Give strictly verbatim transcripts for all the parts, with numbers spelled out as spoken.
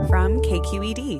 from K Q E D.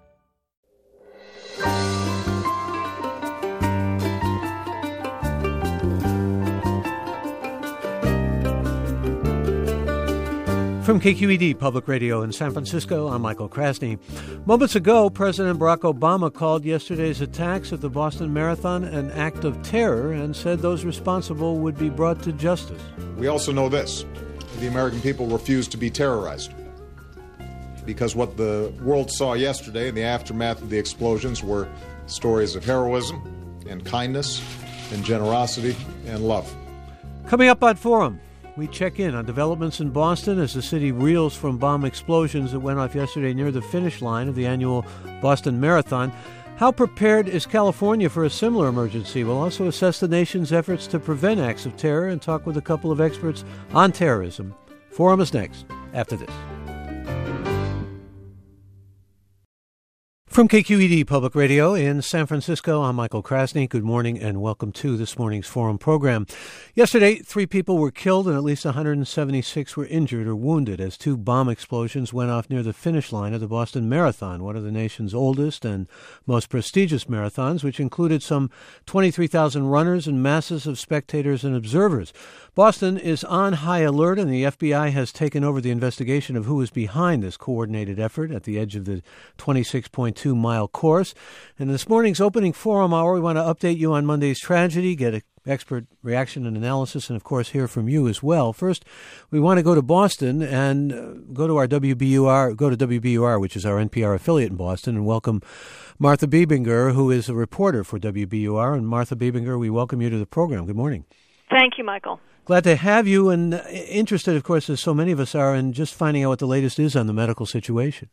From K Q E D Public Radio in San Francisco, I'm Michael Krasny. Moments ago, President Barack Obama called yesterday's attacks at the Boston Marathon an act of terror and said those responsible would be brought to justice. We also know this: the American people refuse to be terrorized. Because what the world saw yesterday in the aftermath of the explosions were stories of heroism and kindness and generosity and love. Coming up on Forum, we check in on developments in Boston as the city reels from bomb explosions that went off yesterday near the finish line of the annual Boston Marathon. How prepared is California for a similar emergency? We'll also assess the nation's efforts to prevent acts of terror and talk with a couple of experts on terrorism. Forum is next, after this. From K Q E D Public Radio in San Francisco, I'm Michael Krasny. Good morning and welcome to this morning's Forum program. Yesterday, three people were killed and at least one hundred seventy-six were injured or wounded as two bomb explosions went off near the finish line of the Boston Marathon, one of the nation's oldest and most prestigious marathons, which included some twenty-three thousand runners and masses of spectators and observers. Boston is on high alert, and the F B I has taken over the investigation of who was behind this coordinated effort at the edge of the twenty-six point two mile course. And in this morning's opening Forum Hour, we want to update you on Monday's tragedy, get an expert reaction and analysis, and, of course, hear from you as well. First, we want to go to Boston and uh, go to our W B U R, go to W B U R, which is our N P R affiliate in Boston, and welcome Martha Bebinger, who is a reporter for W B U R. And Martha Bebinger, we welcome you to the program. Good morning. Thank you, Michael. Glad to have you, and interested, of course, as so many of us are, in just finding out what the latest is on the medical situation.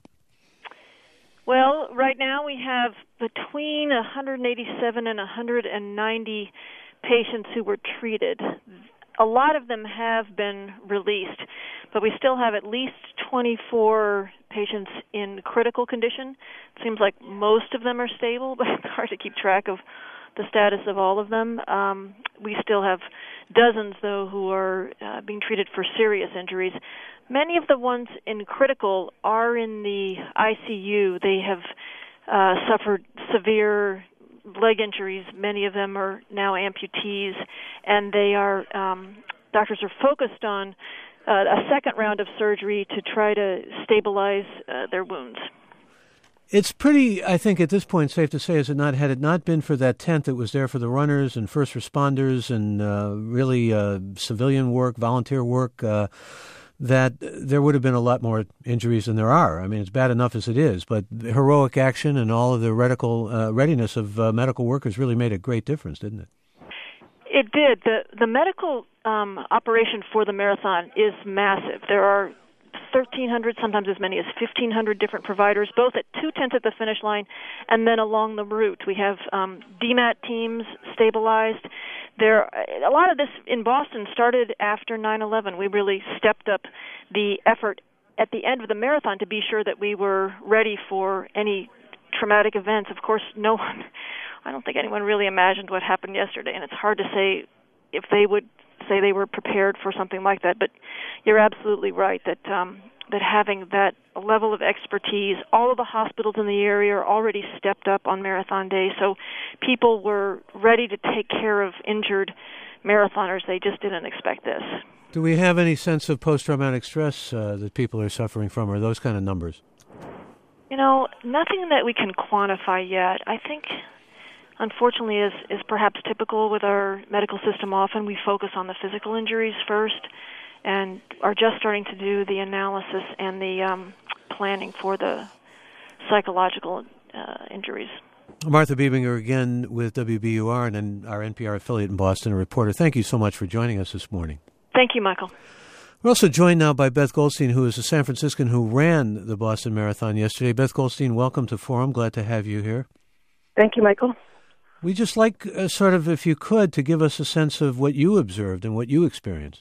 Well, right now we have between one hundred eighty-seven and one hundred ninety patients who were treated. A lot of them have been released, but we still have at least twenty-four patients in critical condition. It seems like most of them are stable, but it's hard to keep track of the status of all of them. Um, we still have dozens, though, who are uh, being treated for serious injuries. Many of the ones in critical are in the I C U. They have uh, suffered severe leg injuries. Many of them are now amputees, and they are um, doctors are focused on uh, a second round of surgery to try to stabilize uh, their wounds. It's pretty, I think, at this point, safe to say, is it not, had it not been for that tent that was there for the runners and first responders and uh, really uh, civilian work, volunteer work, uh, that there would have been a lot more injuries than there are. I mean, it's bad enough as it is, but the heroic action and all of the radical, uh, readiness of uh, medical workers really made a great difference, didn't it? It did. The, the medical um, operation for the marathon is massive. There are thirteen hundred, sometimes as many as fifteen hundred different providers, both at two tents at the finish line and then along the route. We have um, D MAT teams stabilized. There, a lot of this in Boston started after nine eleven. We really stepped up the effort at the end of the marathon to be sure that we were ready for any traumatic events. Of course, no one, I don't think anyone really imagined what happened yesterday, and it's hard to say if they would say they were prepared for something like that. But you're absolutely right that um, that having that level of expertise, all of the hospitals in the area are already stepped up on marathon day, so people were ready to take care of injured marathoners. They just didn't expect this. Do we have any sense of post-traumatic stress uh, that people are suffering from, or those kind of numbers? You know, nothing that we can quantify yet. I think, unfortunately, is, is perhaps typical with our medical system. Often we focus on the physical injuries first and are just starting to do the analysis and the um, planning for the psychological uh, injuries. Martha Bebinger again with W B U R and our N P R affiliate in Boston, a reporter. Thank you so much for joining us this morning. Thank you, Michael. We're also joined now by Beth Goldstein, who is a San Franciscan who ran the Boston Marathon yesterday. Beth Goldstein, welcome to Forum. Glad to have you here. Thank you, Michael. We'd just like, uh, sort of, if you could, to give us a sense of what you observed and what you experienced.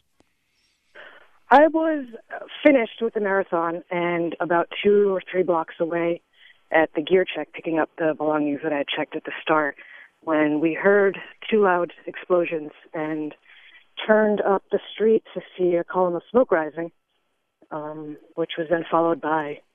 I was finished with the marathon and about two or three blocks away at the gear check, picking up the belongings that I had checked at the start, when we heard two loud explosions and turned up the street to see a column of smoke rising, um, which was then followed by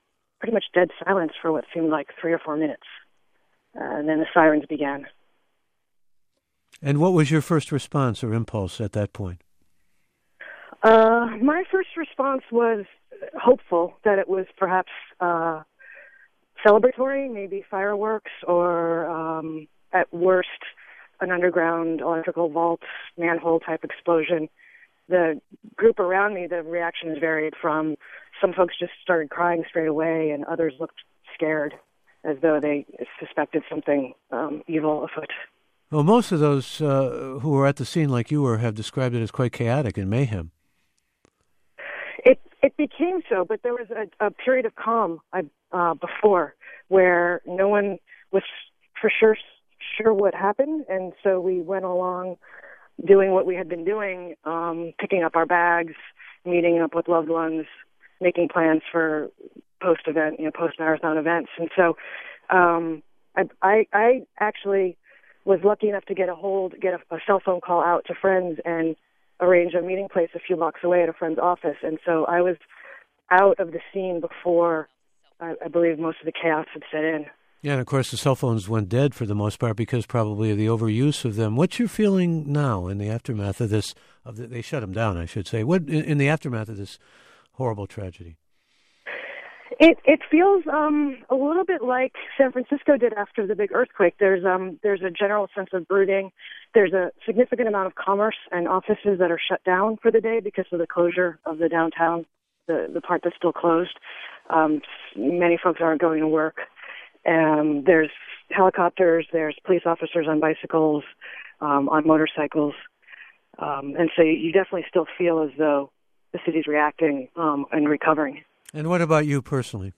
pretty much dead silence for what seemed like three or four minutes. Uh, and then the sirens began. And what was your first response or impulse at that point? Uh, my first response was hopeful that it was perhaps uh, celebratory, maybe fireworks, or um, at worst, an underground electrical vault, manhole-type explosion. The group around me, the reactions varied from some folks just started crying straight away, and others looked scared, as though they suspected something um, evil afoot. Well, most of those uh, who were at the scene, like you were, have described it as quite chaotic and mayhem. It it became so, but there was a, a period of calm uh, before where no one was for sure sure what happened, and so we went along doing what we had been doing, um, picking up our bags, meeting up with loved ones, making plans for post-event, you know, post-marathon events. And so um, I, I, I actually was lucky enough to get a hold, get a, a cell phone call out to friends and arrange a meeting place a few blocks away at a friend's office. And so I was out of the scene before I, I believe most of the chaos had set in. Yeah, and of course the cell phones went dead for the most part because probably of the overuse of them. What's your feeling now in the aftermath of this? Of the, they shut them down, I should say. What in, in the aftermath of this horrible tragedy? It it feels um, a little bit like San Francisco did after the big earthquake. There's um there's a general sense of brooding. There's a significant amount of commerce and offices that are shut down for the day because of the closure of the downtown, the the part that's still closed. Um, many folks aren't going to work. Um, there's helicopters, there's police officers on bicycles, um, on motorcycles, um, and so you definitely still feel as though the city's reacting um, and recovering. And what about you personally?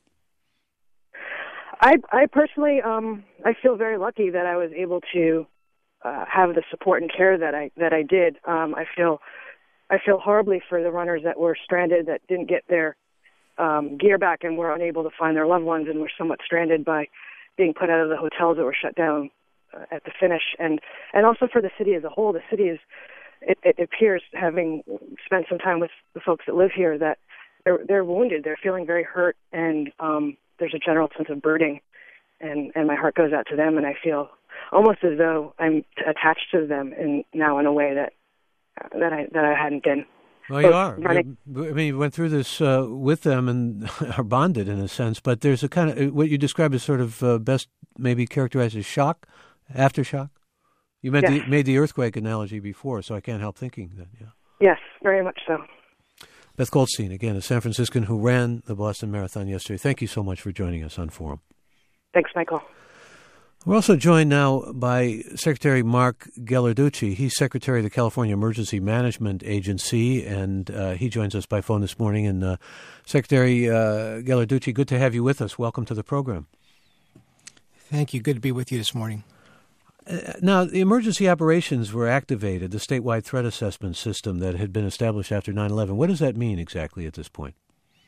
I, I personally, um, I feel very lucky that I was able to uh, have the support and care that I that I did. Um, I feel I feel horribly for the runners that were stranded, that didn't get their Um, gear back and were unable to find their loved ones and were somewhat stranded by being put out of the hotels that were shut down uh, at the finish. And, and also for the city as a whole, the city is, it, it appears, having spent some time with the folks that live here, that they're, they're wounded. They're feeling very hurt, and um, there's a general sense of brooding. And, and my heart goes out to them, and I feel almost as though I'm attached to them in, now in a way that uh, that I that I hadn't been. Well, you are. I mean, you went through this uh, with them and are bonded in a sense, but there's a kind of, what you describe as sort of uh, best maybe characterized as shock, aftershock. You made, yes. the, made the earthquake analogy before, so I can't help thinking that, yeah. Yes, very much so. Beth Goldstein, again, a San Franciscan who ran the Boston Marathon yesterday. Thank you so much for joining us on Forum. Thanks, Michael. We're also joined now by Secretary Mark Ghilarducci. He's Secretary of the California Emergency Management Agency, and uh, he joins us by phone this morning. And uh, Secretary uh, Ghilarducci, good to have you with us. Welcome to the program. Thank you. Good to be with you this morning. Uh, now, the emergency operations were activated, the statewide threat assessment system that had been established after nine eleven. What does that mean exactly at this point?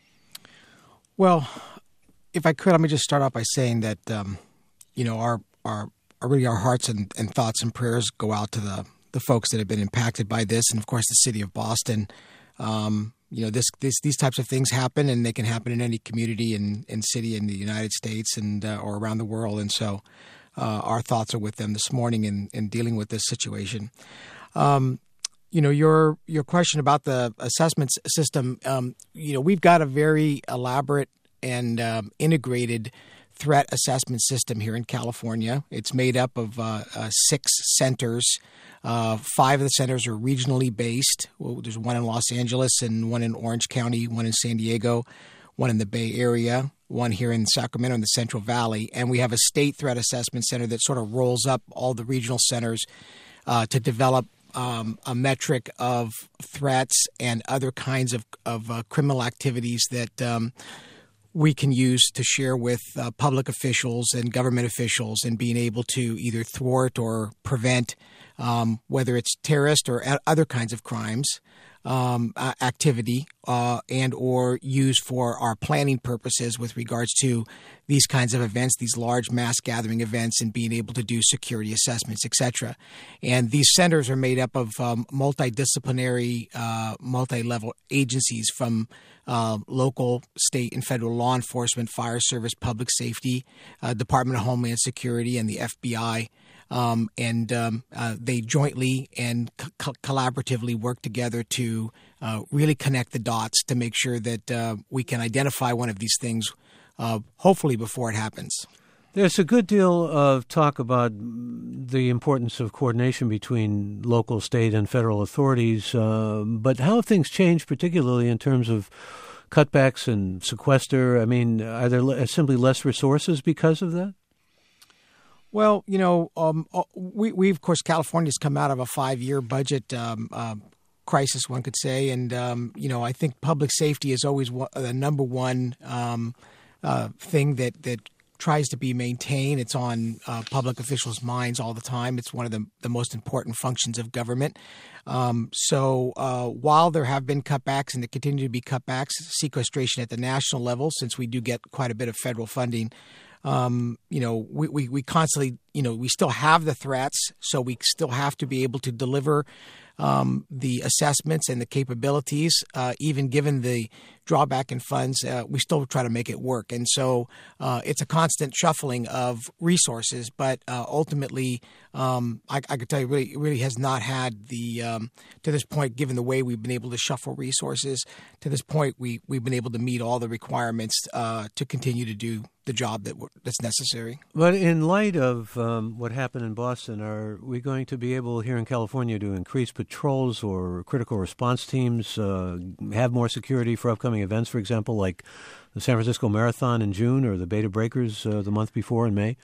Well, if I could, let me just start off by saying that, um, you know, our, our, our really our hearts and, and thoughts and prayers go out to the, the folks that have been impacted by this, and of course the city of Boston. Um, you know, this, this these types of things happen, and they can happen in any community and, and city in the United States and uh, or around the world. And so uh, our thoughts are with them this morning in, in dealing with this situation. Um, you know, your your question about the assessment system, um, you know, we've got a very elaborate and um, integrated threat assessment system here in California. It's made up of uh, uh, six centers. Uh, five of the centers are regionally based. Well, there's one in Los Angeles and one in Orange County, one in San Diego, one in the Bay Area, one here in Sacramento in the Central Valley. And we have a state threat assessment center that sort of rolls up all the regional centers uh, to develop um, a metric of threats and other kinds of, of uh, criminal activities that um, we can use to share with uh, public officials and government officials, and being able to either thwart or prevent, um, whether it's terrorist or other kinds of crimes, um, uh, activity, uh, and or use for our planning purposes with regards to these kinds of events, these large mass gathering events, and being able to do security assessments, et cetera. And these centers are made up of um, multidisciplinary, uh, multi-level agencies from uh, local, state, and federal law enforcement, fire service, public safety, uh, Department of Homeland Security, and the F B I. Um, and um, uh, they jointly and co- collaboratively work together to uh, really connect the dots to make sure that uh, we can identify one of these things, uh, hopefully before it happens. There's a good deal of talk about the importance of coordination between local, state, and federal authorities, uh, but how have things changed, particularly in terms of cutbacks and sequester? I mean, are there simply less resources because of that? Well, you know, um, we, we, of course, California's come out of a five-year budget um, uh, crisis, one could say. And, um, you know, I think public safety is always one, the number one um, uh, thing that, that tries to be maintained. It's on uh, public officials' minds all the time. It's one of the, the most important functions of government. Um, so uh, while there have been cutbacks and there continue to be cutbacks, sequestration at the national level, since we do get quite a bit of federal funding, Um, you know, we, we, we constantly, you know, we still have the threats, so we still have to be able to deliver um, the assessments and the capabilities, uh, even given the drawback in funds, uh, we still try to make it work. And so uh, it's a constant shuffling of resources, but uh, ultimately, um, I, I can tell you, really, it really has not had the, um, to this point, given the way we've been able to shuffle resources, to this point, we, we've been able to meet all the requirements uh, to continue to do the job that that's necessary. But in light of um, what happened in Boston, are we going to be able here in California to increase patrols or critical response teams, uh, have more security for upcoming events, for example, like the San Francisco Marathon in June or the Beta Breakers uh, the month before in May?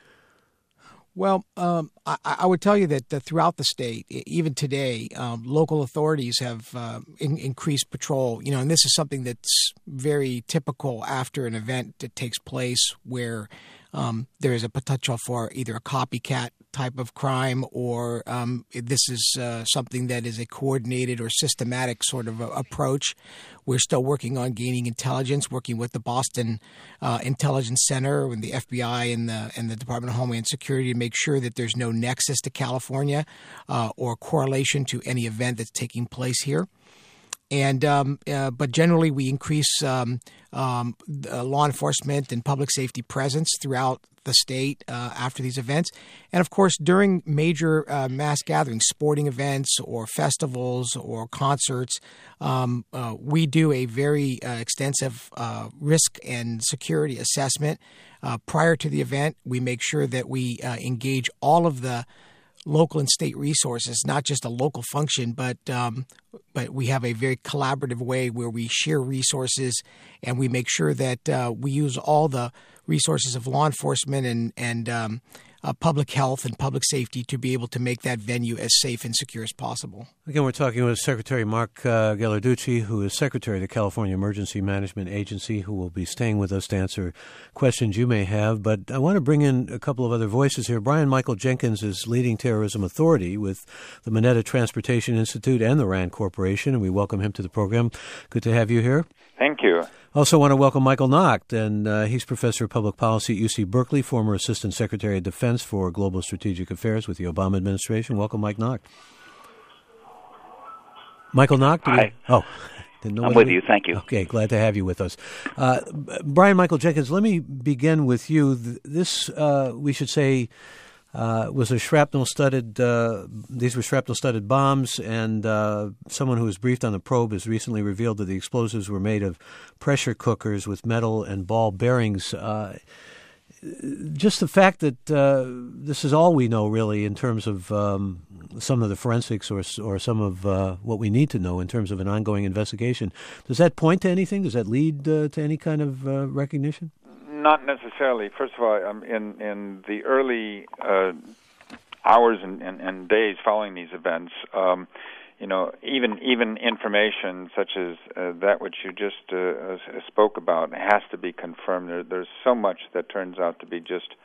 Well, um, I, I would tell you that uh, throughout the state, even today, um, local authorities have uh, in, increased patrol. You know, and this is something that's very typical after an event that takes place where um, there is a potential for either a copycat type of crime or um, this is uh, something that is a coordinated or systematic sort of a, approach. We're still working on gaining intelligence, working with the Boston uh, Intelligence Center and the F B I and the and the Department of Homeland Security to make sure that there's no nexus to California uh, or correlation to any event that's taking place here. And um, uh, but generally, we increase um, um, uh, law enforcement and public safety presence throughout the state uh, after these events. And of course, during major uh, mass gatherings, sporting events or festivals or concerts, um, uh, we do a very uh, extensive uh, risk and security assessment. Uh, prior to the event, we make sure that we uh, engage all of the local and state resources, not just a local function, but um, but we have a very collaborative way where we share resources and we make sure that uh, we use all the resources of law enforcement and, and um, uh, public health and public safety to be able to make that venue as safe and secure as possible. Again, we're talking with Secretary Mark uh, Ghilarducci, who is Secretary of the California Emergency Management Agency, who will be staying with us to answer questions you may have. But I want to bring in a couple of other voices here. Brian Michael Jenkins is leading terrorism authority with the Mineta Transportation Institute and the RAND Corporation, and we welcome him to the program. Good to have you here. Thank you. Also want to welcome Michael Nacht, and uh, he's Professor of Public Policy at U C Berkeley, former Assistant Secretary of Defense for Global Strategic Affairs with the Obama administration. Welcome, Mike Nacht. Michael Nacht? Hi. We, oh, didn't know I'm with you. Thank you. Okay, glad to have you with us. Uh, Brian Michael Jenkins, let me begin with you. This, uh, we should say, Uh, was a shrapnel-studded, uh, these were shrapnel-studded bombs, and uh, someone who was briefed on the probe has recently revealed that the explosives were made of pressure cookers with metal and ball bearings. Uh, just the fact that uh, this is all we know, really, in terms of um, some of the forensics or, or some of uh, what we need to know in terms of an ongoing investigation. Does that point to anything? Does that lead uh, to any kind of uh, recognition? Not necessarily. First of all, um, in in the early uh, hours and, and, and days following these events, um, you know, even even information such as uh, that which you just uh, spoke about has to be confirmed. There, there's so much that turns out to be just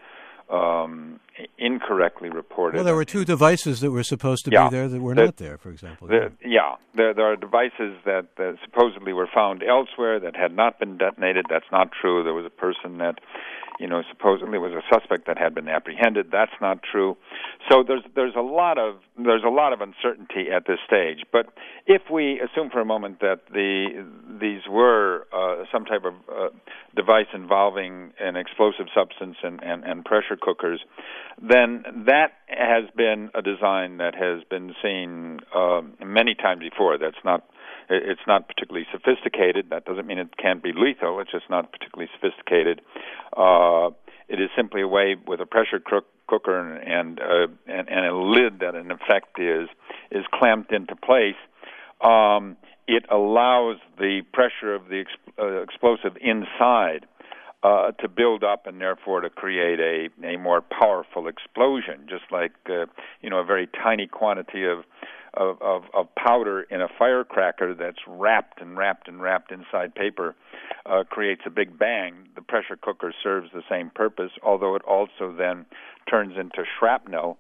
um, incorrectly reported. Well, there were two devices that were supposed to yeah, be there that were the, not there, for example. The, yeah, there, there are devices that uh, supposedly were found elsewhere that had not been detonated. That's not true. There was a person that, you know, supposedly was a suspect that had been apprehended. That's not true. So there's there's a lot of there's a lot of uncertainty at this stage. But if we assume for a moment that the these were uh, some type of uh, device involving an explosive substance and, and, and pressure cookers, then that has been a design that has been seen uh, many times before. That's not It's not particularly sophisticated. That doesn't mean it can't be lethal. It's just not particularly sophisticated. Uh, it is simply a way with a pressure cook, cooker and and, uh, and and a lid that, in effect, is is clamped into place. Um, it allows the pressure of the ex- uh, explosive inside uh, to build up and therefore to create a, a more powerful explosion, just like uh, you know a very tiny quantity of Of, of, of powder in a firecracker that's wrapped and wrapped and wrapped inside paper uh, creates a big bang. The pressure cooker serves the same purpose, although it also then turns into shrapnel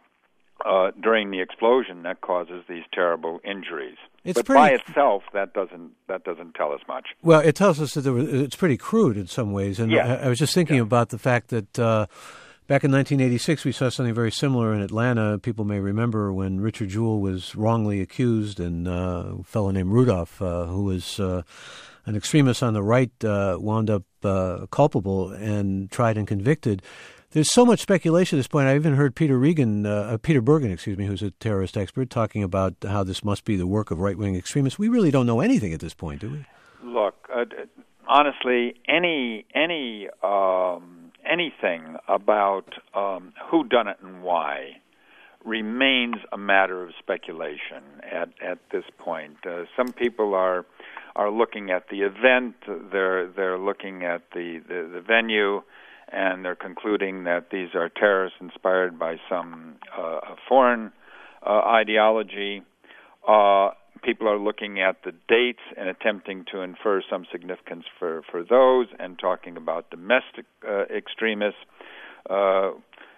uh, during the explosion that causes these terrible injuries. It's but pretty, by itself, that doesn't that doesn't tell us much. Well, it tells us that there was, it's pretty crude in some ways, and yeah. I, I was just thinking yeah. about the fact that. Uh, Back in nineteen eighty-six, we saw something very similar in Atlanta. People may remember when Richard Jewell was wrongly accused, and uh, a fellow named Rudolph, uh, who was uh, an extremist on the right, uh, wound up uh, culpable and tried and convicted. There's so much speculation at this point. I even heard Peter Regan, uh, Peter Bergen, excuse me, who's a terrorist expert, talking about how this must be the work of right-wing extremists. We really don't know anything at this point, do we? Look, uh, honestly, any any. Um anything about um, who done it and why remains a matter of speculation at, at this point. Uh, some people are are looking at the event, they're they're looking at the, the, the venue, and they're concluding that these are terrorists inspired by some uh, foreign uh, ideology. Uh, People are looking at the dates and attempting to infer some significance for, for those and talking about domestic uh, extremists. Uh,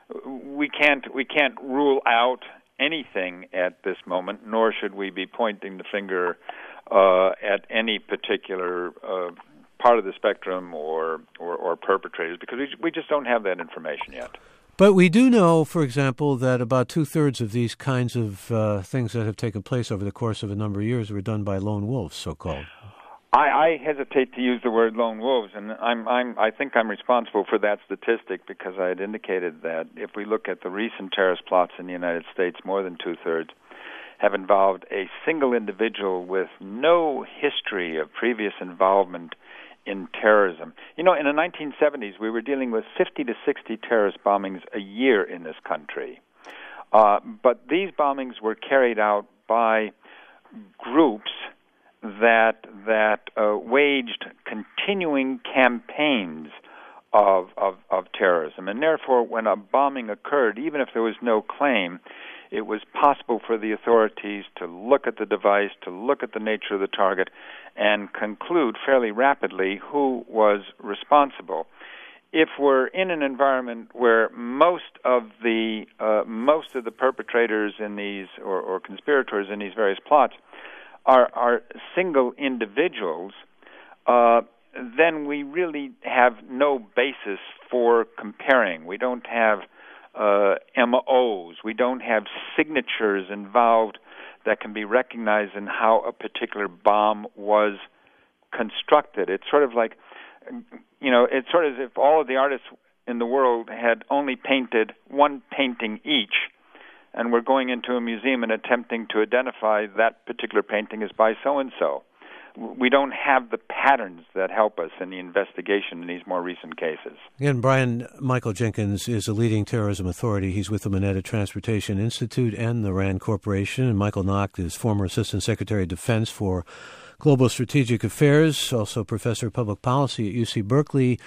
we can't we can't rule out anything at this moment, nor should we be pointing the finger uh, at any particular uh, part of the spectrum or, or, or perpetrators, because we, we just don't have that information yet. But we do know, for example, that about two-thirds of these kinds of uh, things that have taken place over the course of a number of years were done by lone wolves, so-called. I, I hesitate to use the word lone wolves, and I'm, I'm, I think I'm responsible for that statistic because I had indicated that if we look at the recent terrorist plots in the United States, more than two-thirds have involved a single individual with no history of previous involvement in terrorism. You know, in the nineteen seventies, we were dealing with fifty to sixty terrorist bombings a year in this country. Uh, but these bombings were carried out by groups that that uh, waged continuing campaigns of, of of terrorism. And therefore, when a bombing occurred, even if there was no claim, it was possible for the authorities to look at the device, to look at the nature of the target, and conclude fairly rapidly who was responsible. If we're in an environment where most of the uh, most of the perpetrators in these or, or conspirators in these various plots are, are single individuals, uh, then we really have no basis for comparing. We don't have uh, M Os. We don't have signatures involved that can be recognized in how a particular bomb was constructed. It's sort of like, you know, it's sort of as if all of the artists in the world had only painted one painting each, and we're going into a museum and attempting to identify that particular painting as by so-and-so. We don't have the patterns that help us in the investigation in these more recent cases. Again, Brian Michael Jenkins is a leading terrorism authority. He's with the Mineta Transportation Institute and the RAND Corporation. And Michael Nacht is former Assistant Secretary of Defense for Global Strategic Affairs, also Professor of Public Policy at U C Berkeley.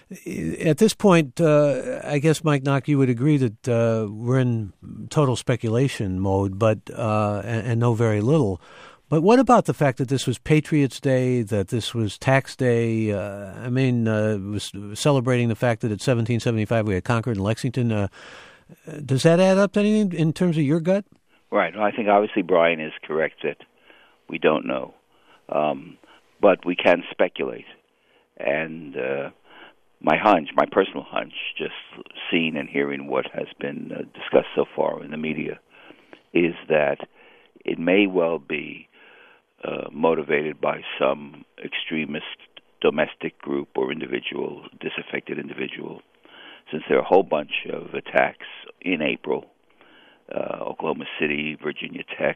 At this point, uh, I guess, Mike Nacht, you would agree that uh, we're in total speculation mode, but uh, and, and know very little. But what about the fact that this was Patriots' Day, that this was tax day? Uh, I mean, uh, it was celebrating the fact that in seventeen seventy-five we had Concord and Lexington. Uh, does that add up to anything in terms of your gut? Right. Well, I think obviously Brian is correct that we don't know. Um, but we can speculate. And uh, my hunch, my personal hunch, just seeing and hearing what has been uh, discussed so far in the media, is that it may well be uh, motivated by some extremist domestic group or individual, disaffected individual, since there are a whole bunch of attacks in April, uh, Oklahoma City, Virginia Tech,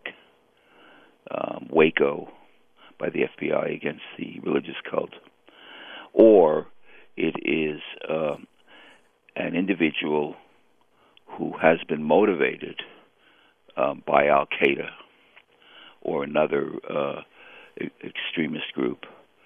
um, Waco, by the F B I against the religious cult, or it is uh, an individual who has been motivated um, by Al-Qaeda or another uh, extremist group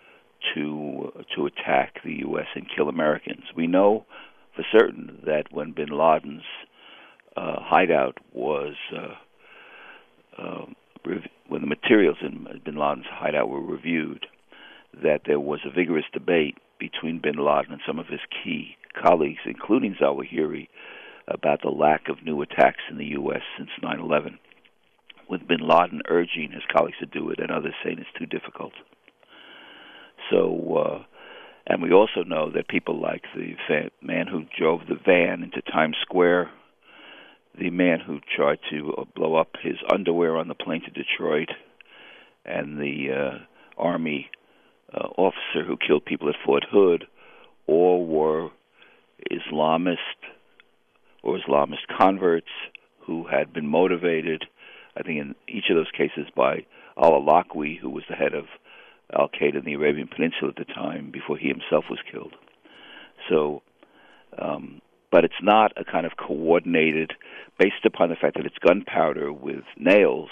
to uh, to attack the U S and kill Americans. We know for certain that when bin Laden's uh, hideout was uh, uh, when the materials in bin Laden's hideout were reviewed, that there was a vigorous debate between bin Laden and some of his key colleagues, including Zawahiri, about the lack of new attacks in the U S since nine eleven, with bin Laden urging his colleagues to do it and others saying it's too difficult. So, uh, and we also know that people like the fa- man who drove the van into Times Square, the man who tried to uh, blow up his underwear on the plane to Detroit, and the uh, Army uh, officer who killed people at Fort Hood, all were Islamist or Islamist converts who had been motivated, I think in each of those cases, by al-Awlaki, who was the head of Al-Qaeda in the Arabian Peninsula at the time before he himself was killed. So, um, but it's not a kind of coordinated, based upon the fact that it's gunpowder with nails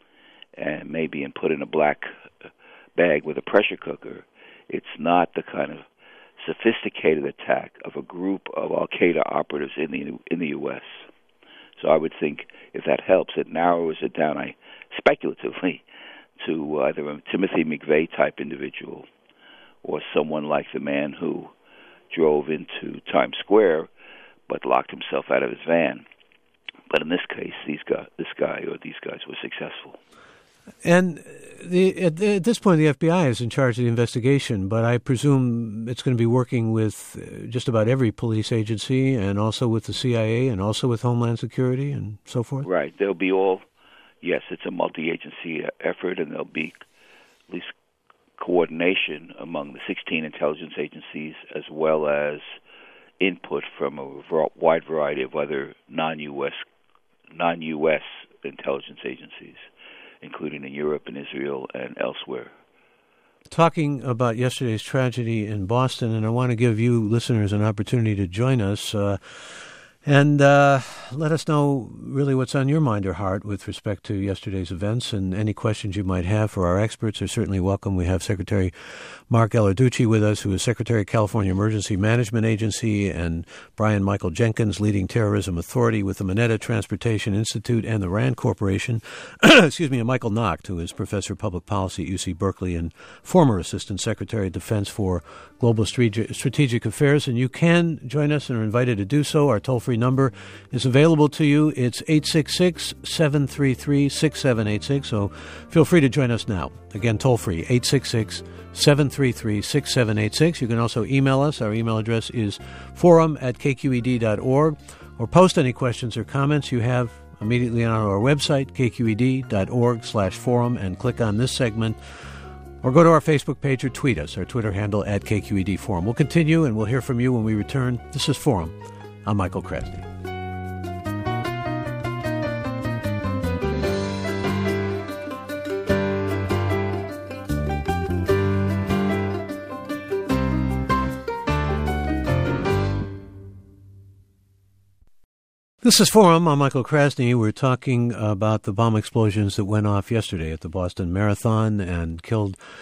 and maybe and put in a black bag with a pressure cooker. It's not the kind of sophisticated attack of a group of Al-Qaeda operatives in the in the U S. So I would think if that helps, it narrows it down, I speculatively, to either a Timothy McVeigh type individual or someone like the man who drove into Times Square but locked himself out of his van. But in this case, these guy, this guy or these guys were successful. And the, at, at this point, the F B I is in charge of the investigation, but I presume it's going to be working with just about every police agency and also with the C I A and also with Homeland Security and so forth? Right. They'll be all, yes, it's a multi-agency effort, and there'll be at least coordination among the sixteen intelligence agencies as well as input from a wide variety of other non-U S non-U S intelligence agencies, including in Europe and Israel and elsewhere. Talking about yesterday's tragedy in Boston, and I want to give you listeners an opportunity to join us uh, and uh, let us know really what's on your mind or heart with respect to yesterday's events, and any questions you might have for our experts are certainly welcome. We have Secretary Mark Ellarducci with us, who is Secretary of California Emergency Management Agency, and Brian Michael Jenkins, leading terrorism authority with the Mineta Transportation Institute and the RAND Corporation. Excuse me, and Michael Nacht, who is Professor of Public Policy at U C Berkeley and former Assistant Secretary of Defense for Global Strategic Affairs. And you can join us and are invited to do so. Our toll-free number is available to you. It's eight six six, seven three three, six seven eight six, so feel free to join us now. Again, toll-free, eight six six, seven three three, six seven eight six. You can also email us. Our email address is forum at k q e d dot org, or post any questions or comments you have immediately on our website, k q e d dot org slash forum, and click on this segment, or go to our Facebook page or tweet us, our Twitter handle at K Q E D Forum. We'll continue, and we'll hear from you when we return. This is Forum. I'm Michael Krasny. This is Forum. I'm Michael Krasny. We're talking about the bomb explosions that went off yesterday at the Boston Marathon and killed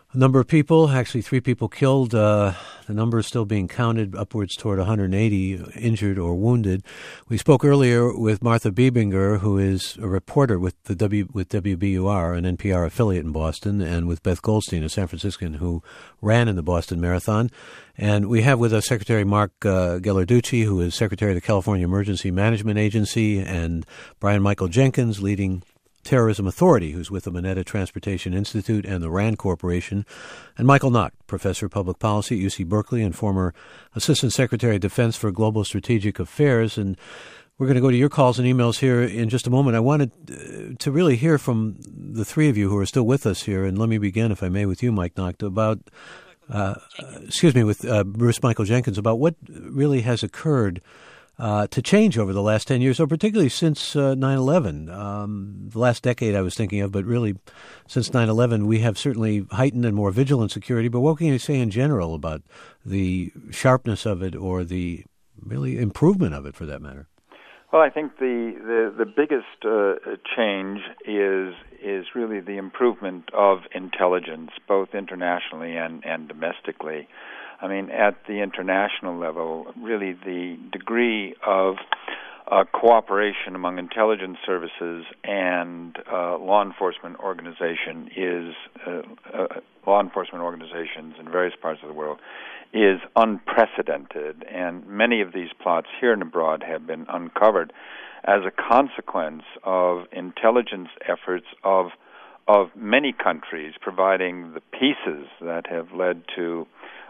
A number of people, actually three people killed. Uh, the number is still being counted, upwards toward one hundred eighty injured or wounded. We spoke earlier with Martha Biebinger, who is a reporter with the W with W B U R, an N P R affiliate in Boston, and with Beth Goldstein, a San Franciscan who ran in the Boston Marathon. And we have with us Secretary Mark uh, Ghilarducci, who is Secretary of the California Emergency Management Agency, and Brian Michael Jenkins, leading Terrorism Authority, who's with the Mineta Transportation Institute and the RAND Corporation, and Michael Nacht, Professor of Public Policy at U C Berkeley and former Assistant Secretary of Defense for Global Strategic Affairs. And we're going to go to your calls and emails here in just a moment. I wanted to really hear from the three of you who are still with us here, and let me begin, if I may, with you, Mike Nacht, about, uh, excuse me, with uh, Bruce Michael Jenkins, about what really has occurred Uh, to change over the last ten years, or particularly since uh, nine eleven. Um, the last decade I was thinking of, but really since nine eleven, we have certainly heightened and more vigilant security. But what can you say in general about the sharpness of it, or the really improvement of it, for that matter? Well, I think the the, the biggest uh, change is is really the improvement of intelligence, both internationally and, and domestically. I mean, at the international level, really the degree of uh, cooperation among intelligence services and uh, law enforcement organization is uh, uh, law enforcement organizations in various parts of the world is unprecedented, and many of these plots here and abroad have been uncovered as a consequence of intelligence efforts of of many countries providing the pieces that have led to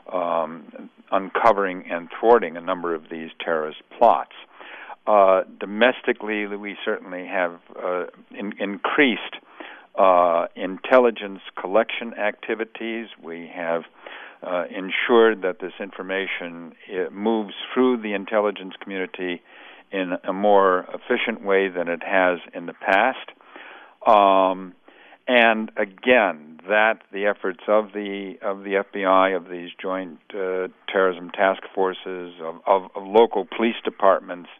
Um, uncovering and thwarting a number of these terrorist plots. Uh, domestically, we certainly have uh, in, increased uh, intelligence collection activities. We have uh, ensured that this information it moves through the intelligence community in a more efficient way than it has in the past. Um, And again, that the efforts of the of the F B I, of these joint uh, terrorism task forces, of, of, of local police departments,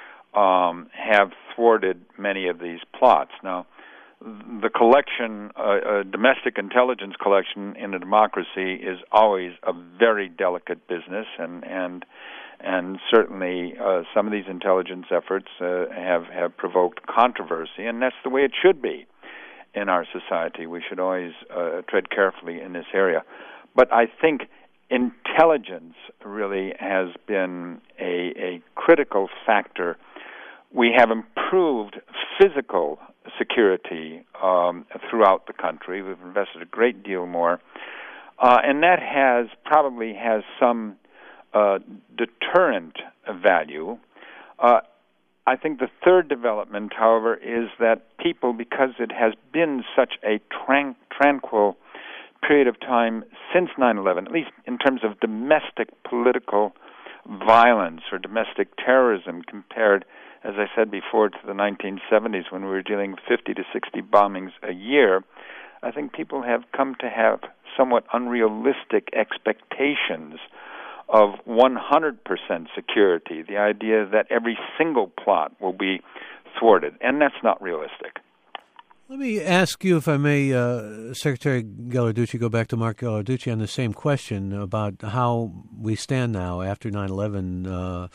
um, have thwarted many of these plots. Now, the collection, uh, uh, domestic intelligence collection in a democracy is always a very delicate business, and and and certainly uh, some of these intelligence efforts uh, have have provoked controversy, and that's the way it should be. In our society, we should always uh, tread carefully in this area. But I think intelligence really has been a, a critical factor. We have improved physical security um, throughout the country. We've invested a great deal more. Uh, and that has probably has some uh, deterrent value. Uh, I think the third development, however, is that people, because it has been such a tran- tranquil period of time since nine eleven, at least in terms of domestic political violence or domestic terrorism compared, as I said before, to the nineteen seventies when we were dealing with fifty to sixty bombings a year, I think people have come to have somewhat unrealistic expectations of one hundred percent security, the idea that every single plot will be thwarted, and that's not realistic. Let me ask you, if I may, uh, Secretary Ghilarducci, go back to Mark Ghilarducci on the same question about how we stand now after nine eleven uh,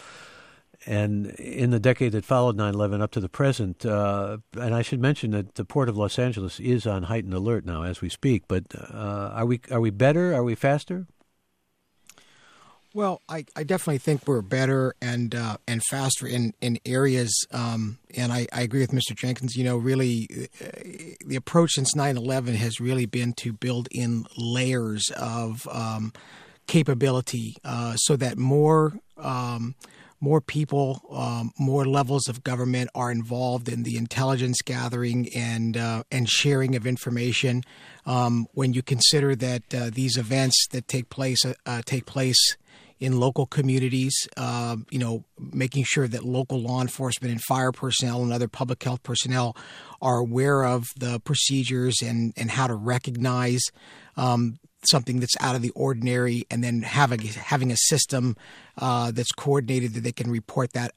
and in the decade that followed nine eleven up to the present. Uh, and I should mention that the Port of Los Angeles is on heightened alert now as we speak, but uh, are we are we better? Are we faster? Well, I, I definitely think we're better and uh, and faster in in areas, um, and I, I agree with Mister Jenkins. You know, really, uh, the approach since nine eleven has really been to build in layers of um, capability uh, so that more um, more people, um, more levels of government are involved in the intelligence gathering and uh, and sharing of information. Um, when you consider that uh, these events that take place uh, take place in local communities, uh, you know, making sure that local law enforcement and fire personnel and other public health personnel are aware of the procedures and, and how to recognize um, something that's out of the ordinary, and then having having a system uh, that's coordinated that they can report that up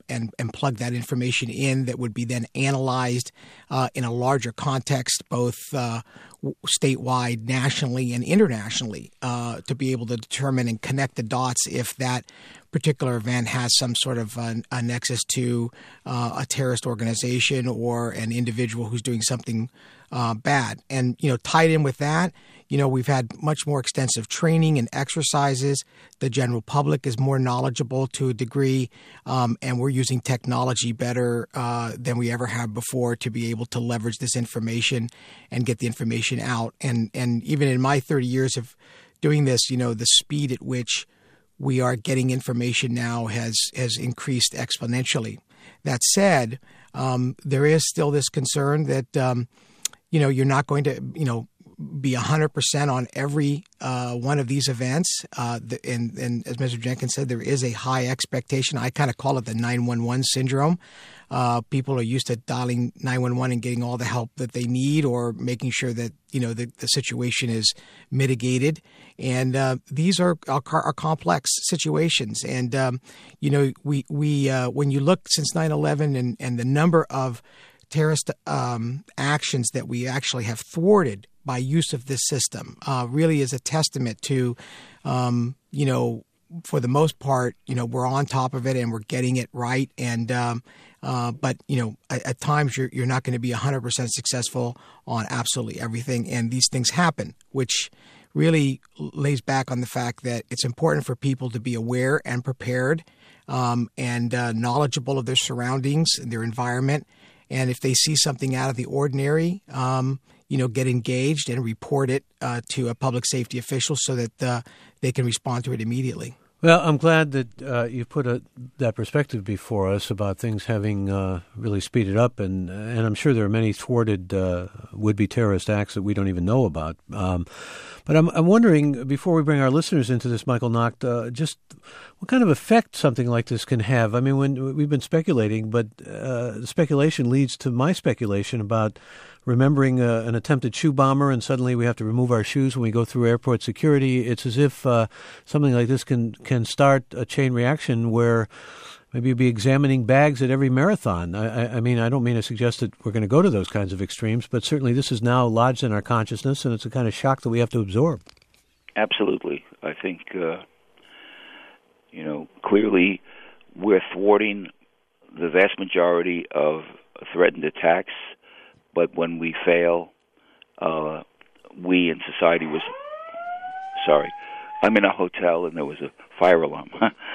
and, and plug that information in that would be then analyzed uh, in a larger context, both uh, statewide, nationally, and internationally, uh, to be able to determine and connect the dots if that particular event has some sort of a, a nexus to uh, a terrorist organization or an individual who's doing something uh, bad. And, you know, tied in with that, you know, we've had much more extensive training and exercises. The general public is more knowledgeable to a degree, um, and we're using technology better uh, than we ever have before to be able to leverage this information and get the information out. And and even in my thirty years of doing this, you know, the speed at which we are getting information now has has increased exponentially. That said, um, there is still this concern that, um, you know, you're not going to, you know, be one hundred percent on every uh, one of these events. Uh, the, and, and as Mister Jenkins said, there is a high expectation. I kind of call it the nine one one syndrome. Uh, people are used to dialing nine one one and getting all the help that they need, or making sure that, you know, the, the situation is mitigated. And uh, these are, are are complex situations. And, um, you know, we, we uh, when you look since nine eleven and, and the number of terrorist um, actions that we actually have thwarted by use of this system uh, really is a testament to, um, you know, for the most part, you know, we're on top of it and we're getting it right. And um, uh, but, you know, at, at times you're, you're not going to be one hundred percent successful on absolutely everything. And these things happen, which really lays back on the fact that it's important for people to be aware and prepared um, and uh, knowledgeable of their surroundings and their environment. And if they see something out of the ordinary, um, you know, get engaged and report it uh, to a public safety official so that uh, they can respond to it immediately. Well, I'm glad that uh, you put a, that perspective before us about things having uh, really speeded up, and and I'm sure there are many thwarted uh, would-be terrorist acts that we don't even know about. Um, but I'm I'm wondering, before we bring our listeners into this, Michael Nacht, uh, just what kind of effect something like this can have. I mean, when we've been speculating, but uh, speculation leads to my speculation about remembering uh, an attempted shoe bomber, and suddenly we have to remove our shoes when we go through airport security. It's as if uh, something like this can can start a chain reaction where maybe you'll be examining bags at every marathon. I, I mean, I don't mean to suggest that we're going to go to those kinds of extremes, but certainly this is now lodged in our consciousness, and it's a kind of shock that we have to absorb. Absolutely. I think, uh, you know, clearly we're thwarting the vast majority of threatened attacks. But when we fail, uh, we in society was sorry. I'm in a hotel and there was a fire alarm.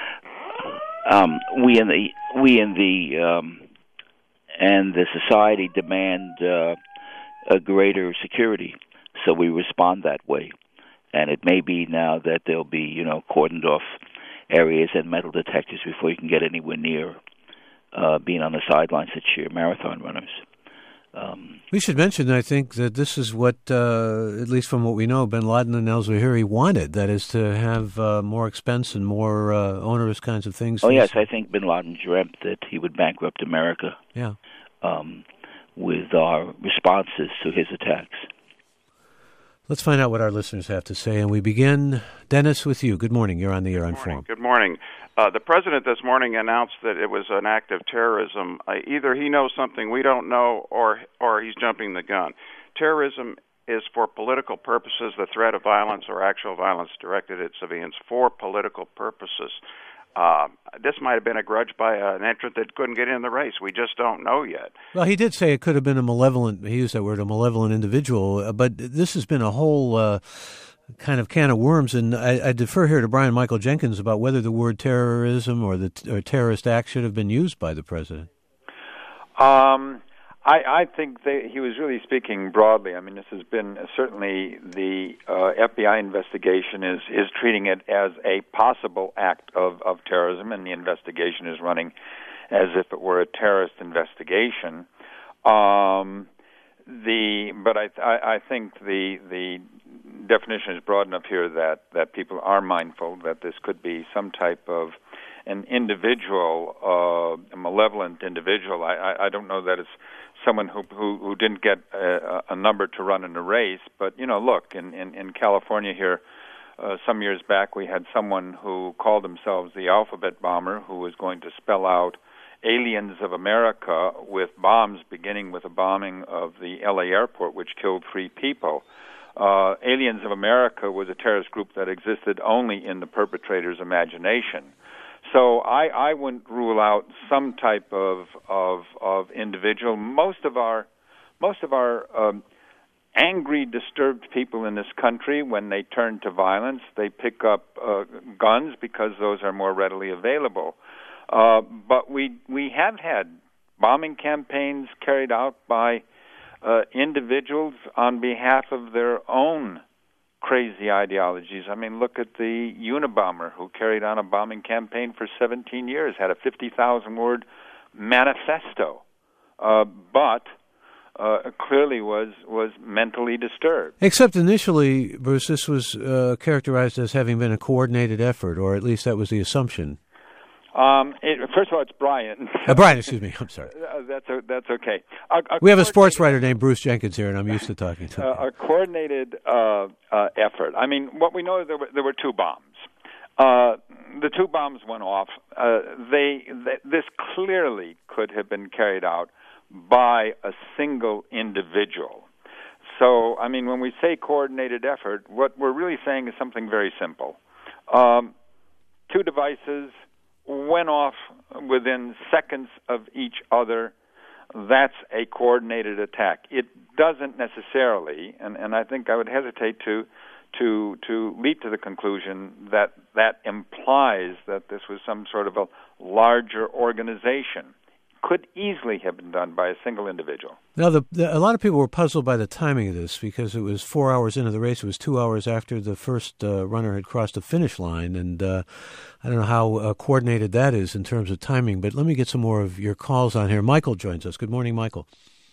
um, we in the we in the um, and the society demand uh, a greater security, so we respond that way. And it may be now that there'll be, you know, cordoned off areas and metal detectors before you can get anywhere near uh, being on the sidelines at sheer marathon runners. Um, we should mention, I think, that this is what, uh, at least from what we know, bin Laden and al-Zawahiri wanted, that is to have uh, more expense and more uh, onerous kinds of things. Oh, yes, I think bin Laden dreamt that he would bankrupt America yeah. um, with our responses to his attacks. Let's find out what our listeners have to say, and we begin, Dennis, with you. Good morning. You're on the air on Forum. Good morning. Uh, the president this morning announced that it was an act of terrorism. Uh, either he knows something we don't know, or or he's jumping the gun. Terrorism is for political purposes, the threat of violence or actual violence directed at civilians for political purposes. Uh, this might have been a grudge by an entrant that couldn't get in the race. We just don't know yet. Well, he did say it could have been a malevolent, he used that word, a malevolent individual, but this has been a whole uh, kind of can of worms, and I, I defer here to Brian Michael Jenkins about whether the word terrorism or the or terrorist act should have been used by the president. Um, I, I think they, he was really speaking broadly. I mean, this has been uh, certainly the uh, F B I investigation is, is treating it as a possible act of, of terrorism, and the investigation is running as if it were a terrorist investigation. Um, the but I, I I think the the definition is broad enough here that, that people are mindful that this could be some type of an individual, uh, a malevolent individual. I, I, I don't know that it's someone who who, who didn't get a, a number to run in a race, but, you know, look, in, in, in California here, uh, some years back we had someone who called themselves the Alphabet Bomber, who was going to spell out aliens of America with bombs, beginning with a bombing of the L A airport, which killed three people. Uh, Aliens of America was a terrorist group that existed only in the perpetrator's imagination. So I, I wouldn't rule out some type of of, of individual. Most of our most of our um, angry, disturbed people in this country, when they turn to violence, they pick up uh, guns because those are more readily available. Uh, but we we have had bombing campaigns carried out by uh, individuals on behalf of their own crazy ideologies. I mean, look at the Unabomber, who carried on a bombing campaign for seventeen years, had a fifty thousand word manifesto, uh, but uh, clearly was, was mentally disturbed. Except initially, Bruce, this was uh, characterized as having been a coordinated effort, or at least that was the assumption. Um, it, first of all, it's Brian. Uh, Brian, excuse me. I'm sorry. Uh, that's a, that's okay. A, a we have a sports writer named Bruce Jenkins here, and I'm used to talking to him. Uh, a coordinated uh, uh, effort. I mean, what we know is there were, there were two bombs. Uh, the two bombs went off. Uh, they, they this clearly could have been carried out by a single individual. So, I mean, when we say coordinated effort, what we're really saying is something very simple. Um, two devices went off within seconds of each other. That's a coordinated attack. It doesn't necessarily, and, and I think I would hesitate to to to lead to the conclusion that that implies that this was some sort of a larger organization. Could easily have been done by a single individual. Now, the, the, a lot of people were puzzled by the timing of this because it was four hours into the race. It was two hours after the first uh, runner had crossed the finish line, and uh, I don't know how uh, coordinated that is in terms of timing, but let me get some more of your calls on here. Michael joins us. Good morning, Michael.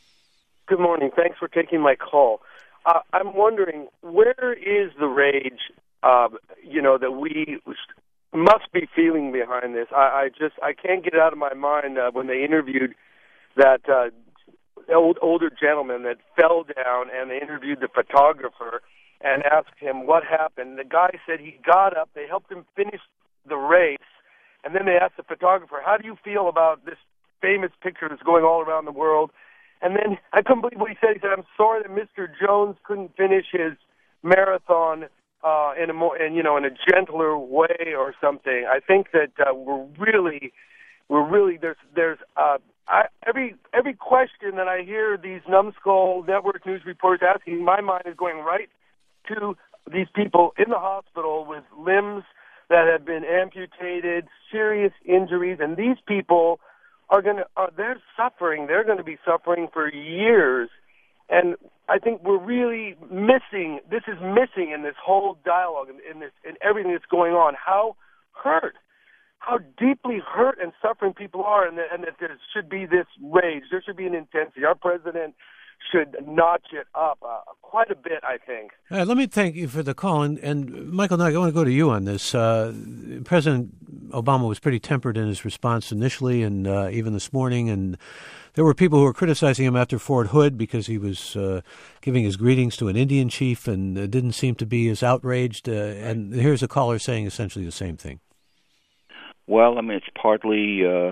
Good morning. Thanks for taking my call. Uh, I'm wondering, where is the rage, uh, you know, that we must be feeling behind this? I, I just I can't get it out of my mind uh, when they interviewed that uh, old older gentleman that fell down, and they interviewed the photographer and asked him what happened. The guy said he got up, they helped him finish the race, and then they asked the photographer, how do you feel about this famous picture that's going all around the world? And then I couldn't believe what he said. He said, I'm sorry that Mister Jones couldn't finish his marathon Uh, in a more, in, you know, in a gentler way or something. I think that uh, we're really, we're really there's there's uh, I, every every question that I hear these numbskull network news reporters asking, my mind is going right to these people in the hospital with limbs that have been amputated, serious injuries, and these people are going to uh, they're suffering. They're going to be suffering for years. And I think we're really missing, this is missing in this whole dialogue, in, in this, in everything that's going on, how hurt, how deeply hurt and suffering people are, and that, and that there should be this rage, there should be an intensity. Our president should notch it up uh, quite a bit, I think. Uh, let me thank you for the call. And, and Michael Nag, I want to go to you on this. Uh, President Obama was pretty tempered in his response initially, and uh, even this morning, and there were people who were criticizing him after Fort Hood because he was uh, giving his greetings to an Indian chief and uh, didn't seem to be as outraged. Uh, and here's a caller saying essentially the same thing. Well, I mean, it's partly uh,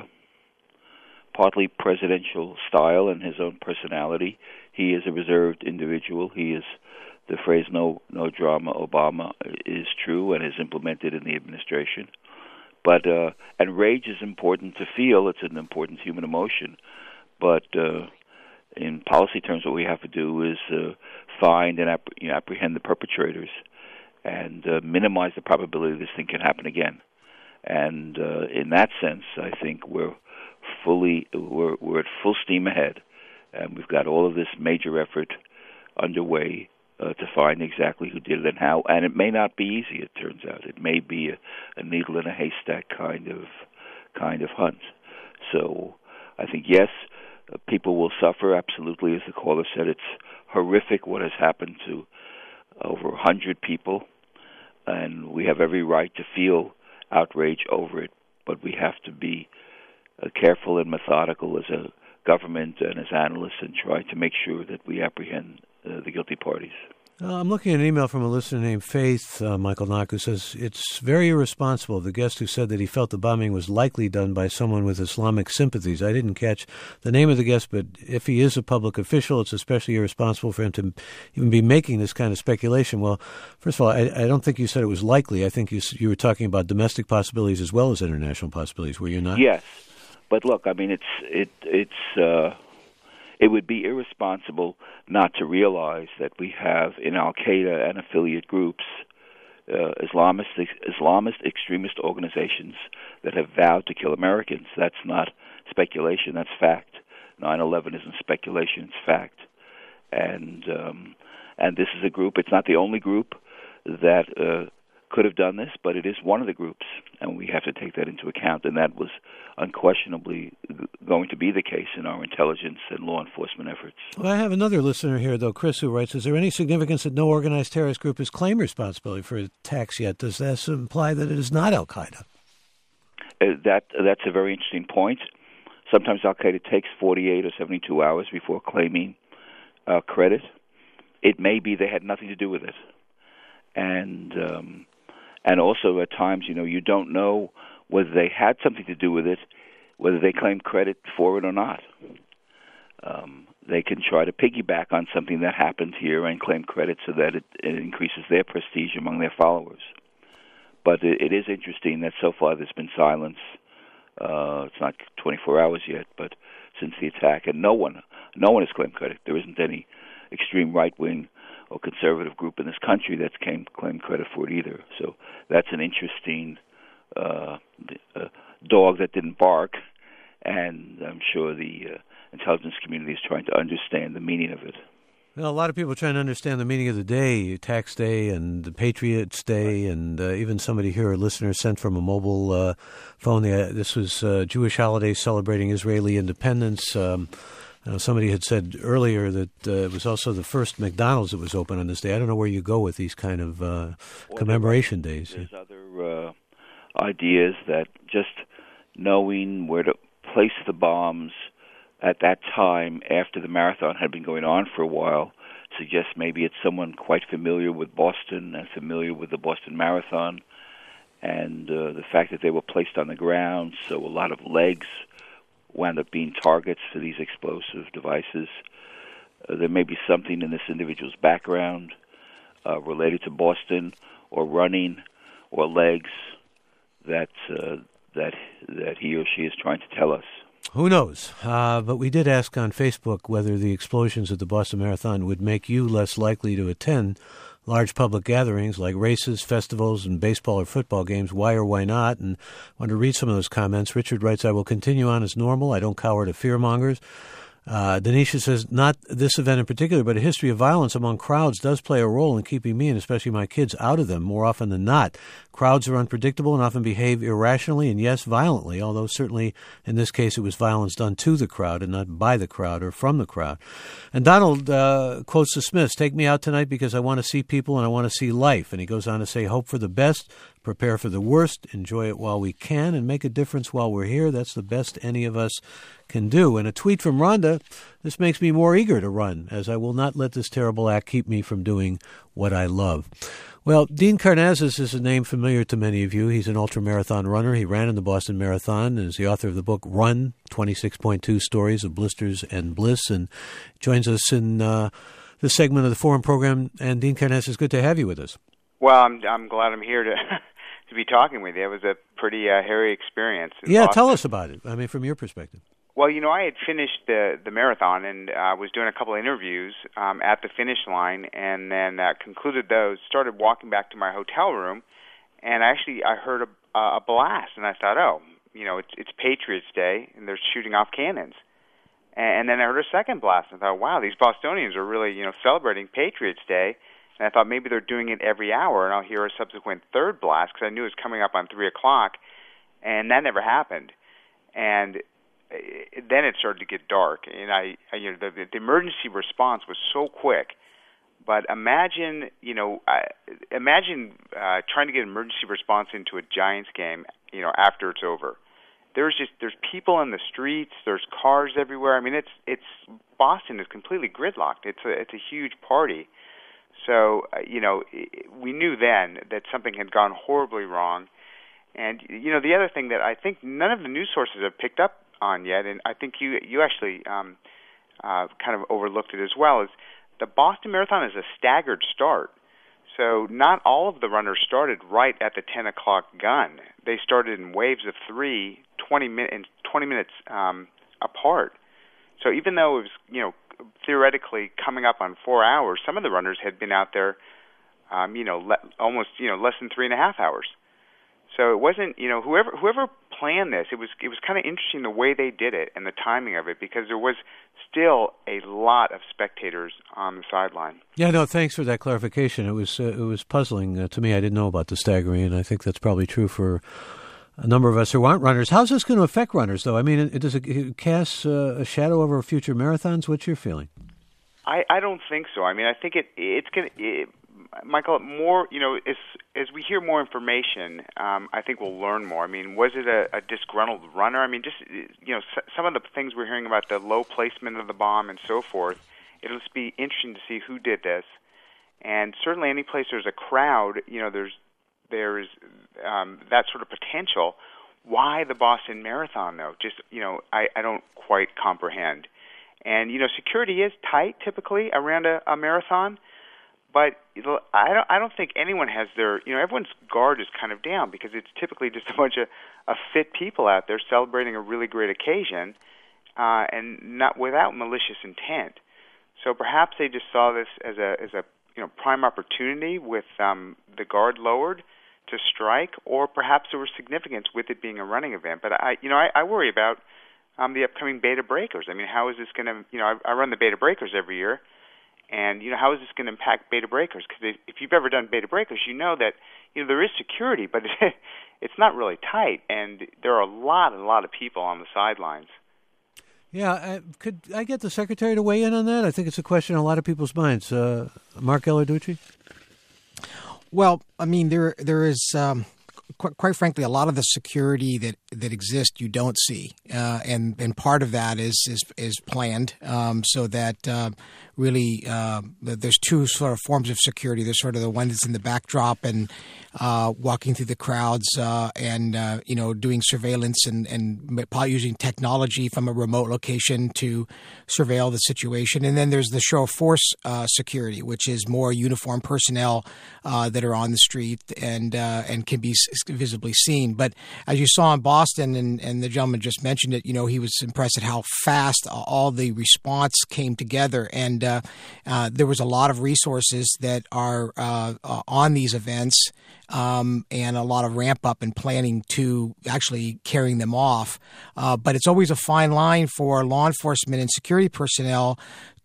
partly presidential style and his own personality. He is a reserved individual. He is the phrase "no no drama Obama" is true and is implemented in the administration. But uh, and rage is important to feel. It's an important human emotion. But uh, in policy terms, what we have to do is uh, find and app- you know, apprehend the perpetrators and uh, minimize the probability this thing can happen again. And uh, in that sense, I think we're fully we're, we're at full steam ahead, and we've got all of this major effort underway uh, to find exactly who did it and how. And it may not be easy. It turns out it may be a, a needle in a haystack kind of kind of hunt. So I think yes. Uh, people will suffer, absolutely. As the caller said, it's horrific what has happened to over one hundred people, and we have every right to feel outrage over it, but we have to be uh, careful and methodical as a government and as analysts and try to make sure that we apprehend uh, the guilty parties. Uh, I'm looking at an email from a listener named Faith, uh, Michael Knock, who says, it's very irresponsible of the guest who said that he felt the bombing was likely done by someone with Islamic sympathies. I didn't catch the name of the guest, but if he is a public official, it's especially irresponsible for him to even be making this kind of speculation. Well, first of all, I, I don't think you said it was likely. I think you, you were talking about domestic possibilities as well as international possibilities, were you not? Yes. But look, I mean, it's it it's uh, it would be irresponsible not to realize that we have in Al-Qaeda and affiliate groups uh, Islamist Islamist extremist organizations that have vowed to kill Americans. That's not speculation. That's fact. nine eleven isn't speculation. It's fact. And um, and this is a group. It's not the only group that uh, could have done this, but it is one of the groups, and we have to take that into account. And that was unquestionably going to be the case in our intelligence and law enforcement efforts. Well, I have another listener here, though, Chris, who writes, is there any significance that no organized terrorist group has claimed responsibility for attacks yet? Does this imply that it is not Al-Qaeda? Uh, that That's a very interesting point. Sometimes Al-Qaeda takes forty-eight or seventy-two hours before claiming uh, credit. It may be they had nothing to do with it. And um, and also at times, you know, you don't know whether they had something to do with it, whether they claim credit for it or not. Um, they can try to piggyback on something that happened here and claim credit so that it, it increases their prestige among their followers. But it, it is interesting that so far there's been silence. Uh, it's not twenty-four hours yet, but since the attack, and no one, no one has claimed credit. There isn't any extreme right-wing or conservative group in this country that's came, claimed credit for it either. So that's an interesting uh, uh, dog that didn't bark, and I'm sure the uh, intelligence community is trying to understand the meaning of it. Well, a lot of people are trying to understand the meaning of the day, Tax Day and the Patriots Day, right. and uh, even somebody here, a listener, sent from a mobile uh, phone. Uh, this was uh, Jewish holiday celebrating Israeli independence. Um, I know somebody had said earlier that uh, it was also the first McDonald's that was open on this day. I don't know where you go with these kind of uh, well, commemoration there, days. There's other uh, ideas that just knowing where to place the bombs at that time after the marathon had been going on for a while suggests maybe it's someone quite familiar with Boston and familiar with the Boston Marathon, and uh, the fact that they were placed on the ground, so a lot of legs wound up being targets for these explosive devices. Uh, there may be something in this individual's background uh, related to Boston or running or legs that uh, that that he or she is trying to tell us. Who knows? Uh, but we did ask on Facebook whether the explosions at the Boston Marathon would make you less likely to attend large public gatherings like races, festivals, and baseball or football games. Why or why not? And I want to read some of those comments. Richard writes, I will continue on as normal. I don't cower to fearmongers. Uh, Denisha says, not this event in particular, but a history of violence among crowds does play a role in keeping me and especially my kids out of them more often than not. Crowds are unpredictable and often behave irrationally and, yes, violently, although certainly in this case it was violence done to the crowd and not by the crowd or from the crowd. And Donald uh, quotes the Smiths, take me out tonight because I want to see people and I want to see life. And he goes on to say, hope for the best, prepare for the worst, enjoy it while we can, and make a difference while we're here. That's the best any of us can do. And a tweet from Rhonda, this makes me more eager to run, as I will not let this terrible act keep me from doing what I love. Well, Dean Karnazes is a name familiar to many of you. He's an ultramarathon runner. He ran in the Boston Marathon and is the author of the book Run, twenty-six point two Stories of Blisters and Bliss, and joins us in uh, this segment of the Forum program. And Dean Karnazes, good to have you with us. Well, I'm I'm glad I'm here to to be talking with you. It was a pretty uh, hairy experience. Yeah, Boston. Tell us about it. I mean, from your perspective. Well, you know, I had finished the the marathon and I uh, was doing a couple of interviews um, at the finish line, and then uh, concluded those. Started walking back to my hotel room, and actually I heard a, a blast, and I thought, oh, you know, it's it's Patriots Day, and they're shooting off cannons. And, and then I heard a second blast, and I thought, wow, these Bostonians are really, you know, celebrating Patriots Day. And I thought maybe they're doing it every hour, and I'll hear a subsequent third blast because I knew it was coming up on three o'clock, and that never happened. And then it started to get dark, and I, I you know, the, the emergency response was so quick. But imagine, you know, I, imagine uh, trying to get emergency response into a Giants game, you know, after it's over. There's just there's people in the streets, there's cars everywhere. I mean, it's it's Boston is completely gridlocked. It's a it's a huge party. So, uh, you know, we knew then that something had gone horribly wrong. And, you know, the other thing that I think none of the news sources have picked up on yet, and I think you you actually um, uh, kind of overlooked it as well, is the Boston Marathon is a staggered start. So not all of the runners started right at the ten o'clock gun. They started in waves of three, twenty, min- and twenty minutes um, apart. So even though it was, you know, theoretically coming up on four hours, some of the runners had been out there, um, you know, le- almost, you know, less than three and a half hours. So it wasn't, you know, whoever whoever planned this, it was it was kind of interesting the way they did it and the timing of it, because there was still a lot of spectators on the sideline. Yeah, no, thanks for that clarification. It was uh, it was puzzling uh, to me. I didn't know about the staggering, and I think that's probably true for a number of us who aren't runners. How's this going to affect runners, though? I mean, it, does it cast uh, a shadow over future marathons? What's your feeling? I, I don't think so. I mean, I think it it's going to, Michael, more, you know, as as we hear more information, um, I think we'll learn more. I mean, was it a, a disgruntled runner? I mean, just, you know, some of the things we're hearing about the low placement of the bomb and so forth, it'll just be interesting to see who did this. And certainly any place there's a crowd, you know, there's there's um, that sort of potential. Why the Boston Marathon, though? Just, you know, I, I don't quite comprehend. And, you know, security is tight typically around a, a marathon, but I don't, I don't think anyone has their, you know, everyone's guard is kind of down, because it's typically just a bunch of, of fit people out there celebrating a really great occasion, uh, and not without malicious intent. So perhaps they just saw this as a, as a, you know, prime opportunity with um, the guard lowered to strike, or perhaps there was significance with it being a running event. But I, you know, I, I worry about um, the upcoming Beta Breakers. I mean, how is this going to, you know, I, I run the Beta Breakers every year, and you know, how is this going to impact Beta Breakers? Because if you've ever done Beta Breakers, you know that, you know, there is security, but it's not really tight, and there are a lot, a lot of people on the sidelines. Yeah, uh, could I get the Secretary to weigh in on that? I think it's a question on a lot of people's minds. Uh, Mark Ellarducci? Well, I mean, there there is, um, qu- quite frankly, a lot of the security that, that exists you don't see, uh, and and part of that is is is planned, um, so that uh, really uh, there's two sort of forms of security. There's sort of the one that's in the backdrop and uh, walking through the crowds, uh, and uh, you know, doing surveillance and and probably using technology from a remote location to surveil the situation. And then there's the show of force uh, security, which is more uniformed personnel uh, that are on the street and uh, and can be visibly seen. But as you saw in Boston, and, and the gentleman just mentioned it, you know, he was impressed at how fast all the response came together. And uh, uh, there was a lot of resources that are uh, uh, on these events, um, and a lot of ramp up and planning to actually carrying them off. Uh, but it's always a fine line for law enforcement and security personnel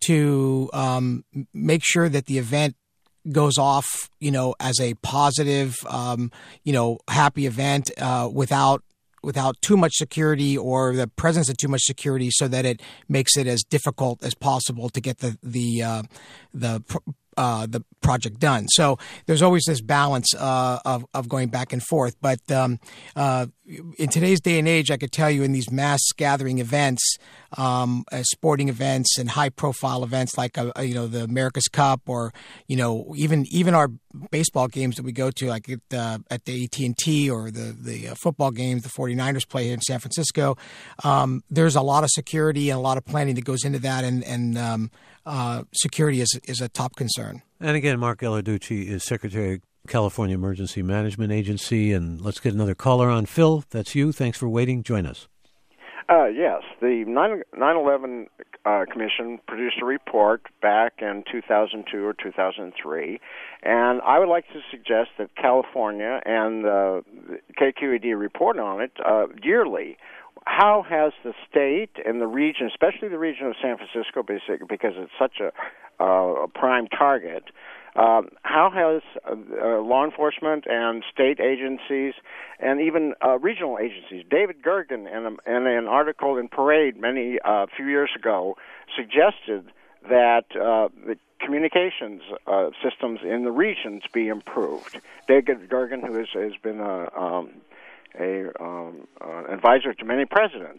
to um, make sure that the event goes off, you know, as a positive, um, you know, happy event uh, without without too much security or the presence of too much security, so that it makes it as difficult as possible to get the the uh, the uh, the project done. So there's always this balance uh, of of going back and forth. But um, uh, in today's day and age, I could tell you, in these mass gathering events, um, uh, sporting events and high profile events like uh, you know, the America's Cup, or you know, even even our baseball games that we go to, like at, uh, at the A T and T, or the the uh, football games the forty-niners play here in San Francisco. Um, there's a lot of security and a lot of planning that goes into that, and and um, uh, security is is a top concern. And again, Mark Ellarducci is Secretary of California Emergency Management Agency. And let's get another caller on. Phil, that's you. Thanks for waiting. Join us. Uh, yes, the nine eleven uh, Commission produced a report back in two thousand two or two thousand three, and I would like to suggest that California and uh, the K Q E D report on it uh, yearly. How has the state and the region, especially the region of San Francisco, because it's such a, uh, a prime target, Uh, how has uh, uh, law enforcement and state agencies and even uh, regional agencies, David Gergen, in, a, in an article in Parade many uh, few years ago, suggested that uh, the communications uh, systems in the regions be improved. David Gergen, who has, has been a, um, a um, uh, advisor to many presidents.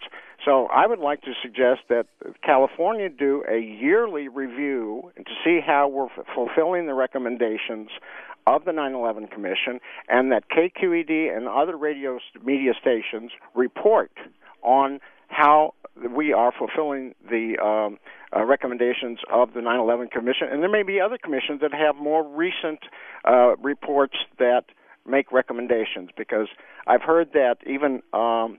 So I would like to suggest that California do a yearly review to see how we're f- fulfilling the recommendations of the nine eleven Commission, and that K Q E D and other radio media stations report on how we are fulfilling the um, uh, recommendations of the nine eleven Commission. And there may be other commissions that have more recent uh, reports that make recommendations, because I've heard that even um,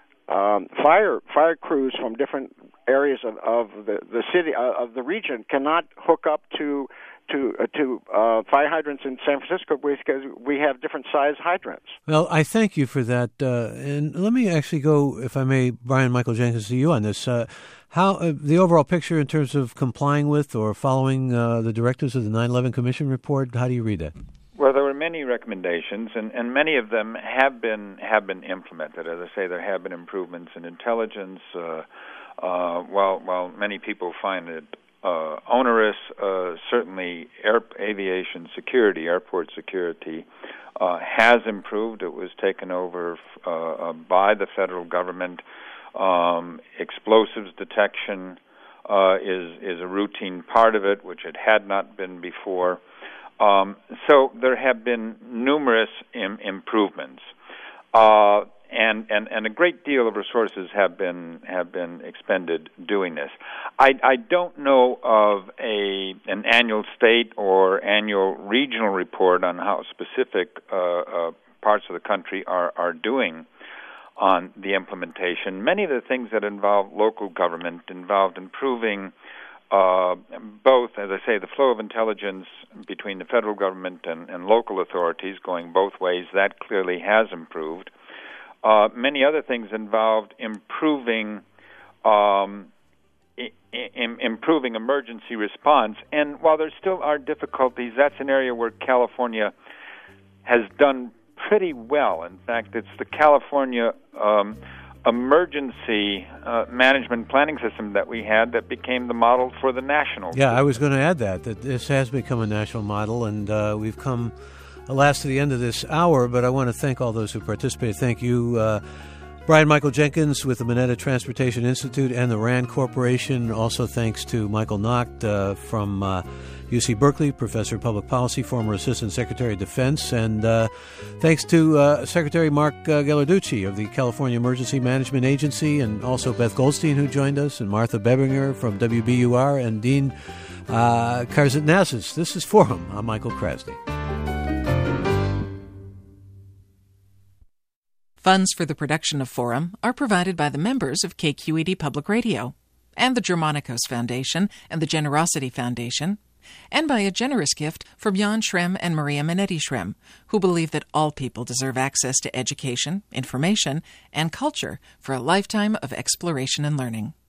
um, fire fire crews from different areas of, of the, the city uh, of the region cannot hook up to to uh, to uh, fire hydrants in San Francisco because we have different size hydrants. Well, I thank you for that. Uh, and let me actually go, if I may, Brian Michael Jenkins, to you on this. Uh, how uh, the overall picture in terms of complying with or following uh, the directives of the nine eleven Commission report, how do you read that? Well, there were many recommendations, and, and many of them have been have been implemented. As I say, there have been improvements in intelligence. Uh, uh, while while many people find it uh, onerous, uh, certainly air, aviation security, airport security, uh, has improved. It was taken over uh, uh, by the federal government. Um, explosives detection uh, is is a routine part of it, which it had not been before. Um, so there have been numerous im- improvements, uh, and, and, and a great deal of resources have been have been expended doing this. I, I don't know of a an annual state or annual regional report on how specific uh, uh, parts of the country are, are doing on the implementation. Many of the things that involve local government involved improving Uh, both, as I say, the flow of intelligence between the federal government and, and local authorities going both ways. That clearly has improved. Uh, many other things involved improving um, I- I- improving emergency response. And while there still are difficulties, that's an area where California has done pretty well. In fact, it's the California um, emergency uh, management planning system that we had that became the model for the national. Yeah, I was going to add that, that this has become a national model, and uh, we've come, alas, to the end of this hour, but I want to thank all those who participated. Thank you, uh, Brian Michael Jenkins with the Mineta Transportation Institute and the RAND Corporation. Also thanks to Michael Nacht uh, from uh, U C Berkeley, Professor of Public Policy, former Assistant Secretary of Defense, and uh, thanks to uh, Secretary Mark uh, Ghilarducci of the California Emergency Management Agency, and also Beth Goldstein, who joined us, and Martha Bebinger from W B U R, and Dean uh, Karzatnazis. This is Forum. I'm Michael Krasny. Funds for the production of Forum are provided by the members of K Q E D Public Radio, and the Germanicos Foundation and the Generosity Foundation, and by a generous gift from Jan Schrem and Maria Minetti Schrem, who believe that all people deserve access to education, information, and culture for a lifetime of exploration and learning.